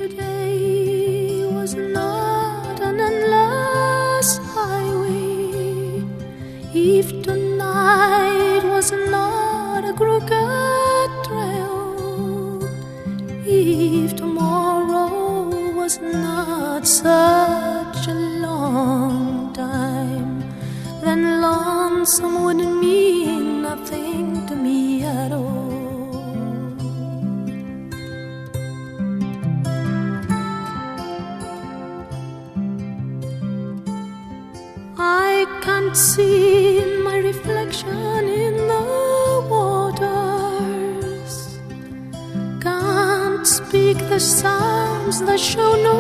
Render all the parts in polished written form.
today was not an endless highway, if tonight was not a crooked trail, if tomorrow was not such a long time, then lonesome wouldn't mean nothing to me at all. I can't see my reflection in the waters, can't speak the sounds that show no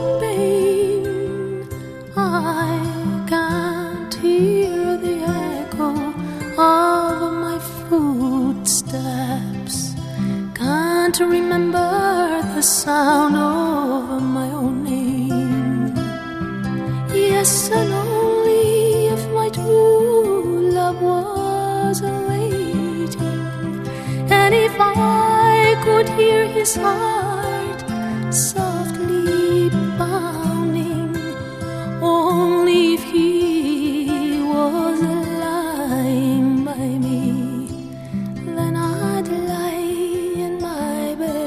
pain. I can't hear the echo of my footsteps, can't remember the sound of my own name. Yes, and only if my true love was awaiting, and if I could hear his heart softly pounding, only if he was lying by me, then I'd lie in my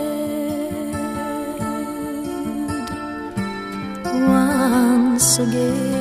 bed once again.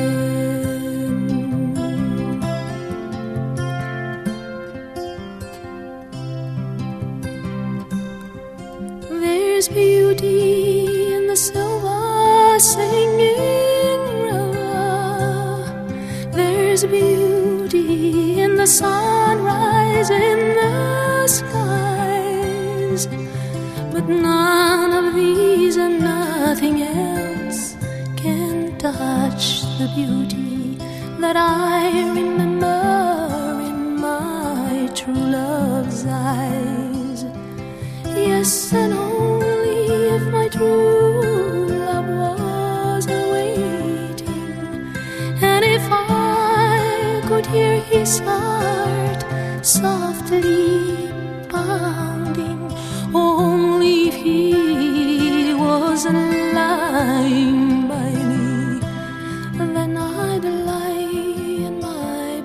There's beauty in the silver singing river, there's beauty in the sunrise in the skies, but none of these and nothing else can touch the beauty that I remember in my true love's eyes. Yes, and only if my true love was awaiting, and if I could hear his heart softly pounding, only if he was lying by me, then I'd lie in my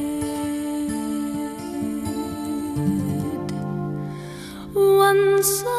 bed once